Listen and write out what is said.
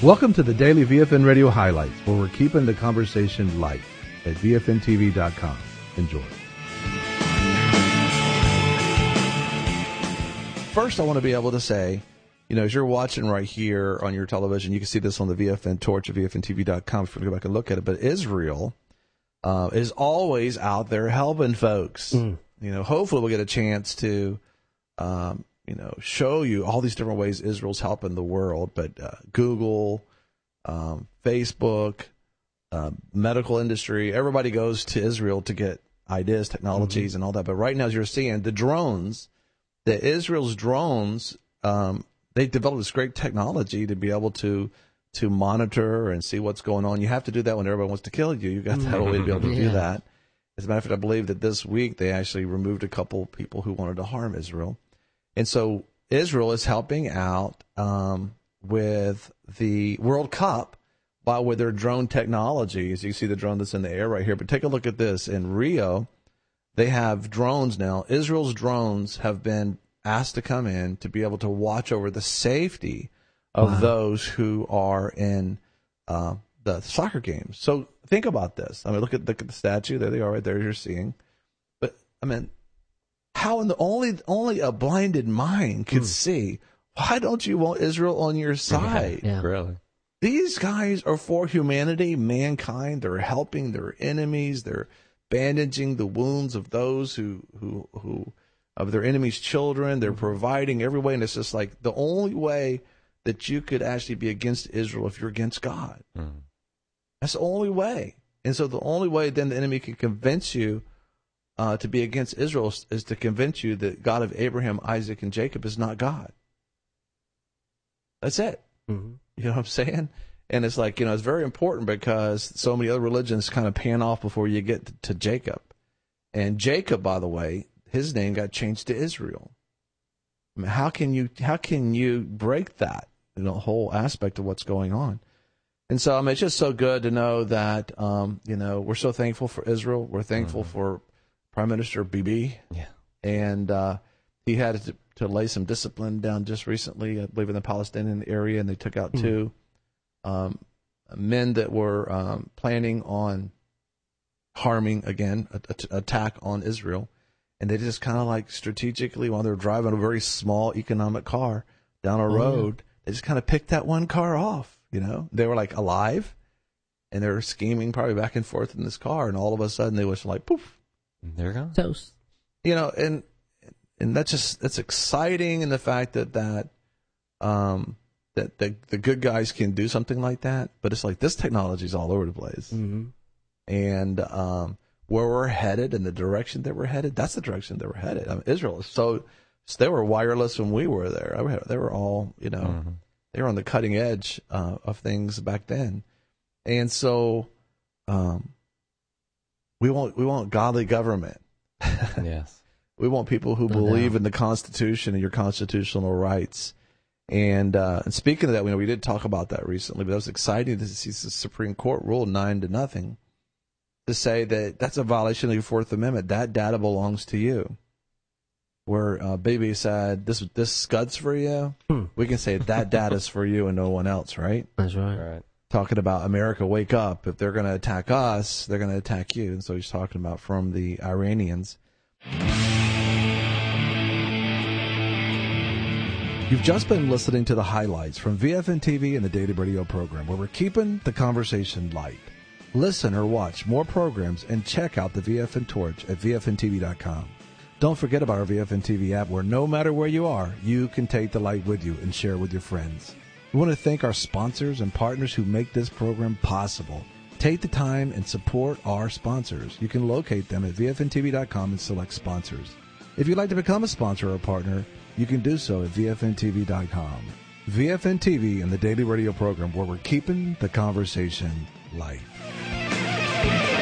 Welcome to the Daily VFN Radio Highlights, where we're keeping the conversation light at VFNTV.com. Enjoy. First, I want to be able to say, as you're watching right here on your television, you can see this on the VFN Torch at VFNTV.com if you want to go back and look at it. But Israel is always out there helping folks. Hopefully we'll get a chance to, show you all these different ways Israel's helping the world. But Google, Facebook, medical industry, everybody goes to Israel to get ideas, technologies, and all that. But right now, as you're seeing, Israel's drones, they developed this great technology to be able to monitor and see what's going on. You have to do that when everybody wants to kill you. You've got to have a way to be able to do that. As a matter of fact, I believe that this week they actually removed a couple people who wanted to harm Israel. And so Israel is helping out with the World Cup with their drone technology. As you see the drone that's in the air right here. But take a look at this. In Rio, they have drones now. Israel's drones have been asked to come in to be able to watch over the safety of those who are in the soccer games. So think about this. I mean, look at the statue. There they are right there you're seeing. But, I mean, how in the only a blinded mind could see, why don't you want Israel on your side? Yeah. Really? These guys are for humanity, mankind. They're helping their enemies. They're bandaging the wounds of those who of their enemies' children. They're providing every way. And it's just like the only way that you could actually be against Israel if you're against God. That's the only way. And so the only way then the enemy can convince you to be against Israel is to convince you that God of Abraham, Isaac, and Jacob is not God. That's it. You know what I'm saying? And it's like, it's very important because so many other religions kind of pan off before you get to Jacob. And Jacob, by the way, his name got changed to Israel. I mean, how can you break that, whole aspect of what's going on? And so, I mean, it's just so good to know that, we're so thankful for Israel. We're thankful for Prime Minister Bibi. Yeah. And he had to lay some discipline down just recently, I believe, in the Palestinian area, and they took out two men that were planning on harming, again, attack on Israel. And they just kind of like strategically, while they're driving a very small economic car down a road, they just kind of picked that one car off, They were like alive, and they were scheming probably back and forth in this car, and all of a sudden they was like, poof. There you go. Toast. And that's exciting in the fact that the good guys can do something like that, but it's like this technology is all over the place. And where we're headed and the direction that we're headed, that's the direction that we're headed. I mean, Israel is so they were wireless when we were there. They were all, they were on the cutting edge of things back then. And so we want godly government. Yes. We want people who believe in the Constitution and your constitutional rights. And speaking of that, we did talk about that recently, but it was exciting to see the Supreme Court rule 9-0 to say that that's a violation of your Fourth Amendment. That data belongs to you. Where Bibi said, this scud's for you, we can say that data's for you and no one else, right? That's right. Talking about America, wake up. If they're going to attack us, they're going to attack you. And so he's talking about from the Iranians. You've just been listening to the highlights from VFN TV and the Daily Radio program, where we're keeping the conversation light. Listen or watch more programs and check out the VFN Torch at VFNTV.com. Don't forget about our VFN TV app, where no matter where you are, you can take the light with you and share with your friends. We want to thank our sponsors and partners who make this program possible. Take the time and support our sponsors. You can locate them at VFNTV.com and select sponsors. If you'd like to become a sponsor or a partner, you can do so at VFNTV.com. VFN TV and the Daily Radio program, where we're keeping the conversation light.